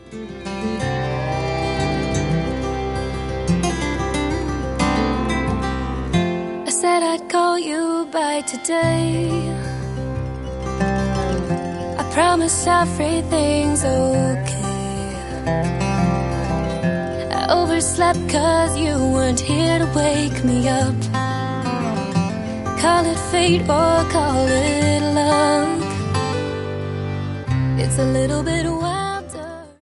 I said I'd call you by today. I promise everything's okay. I overslept 'cause you weren't here to wake me up. Call it fate or call it luck. It's a little bit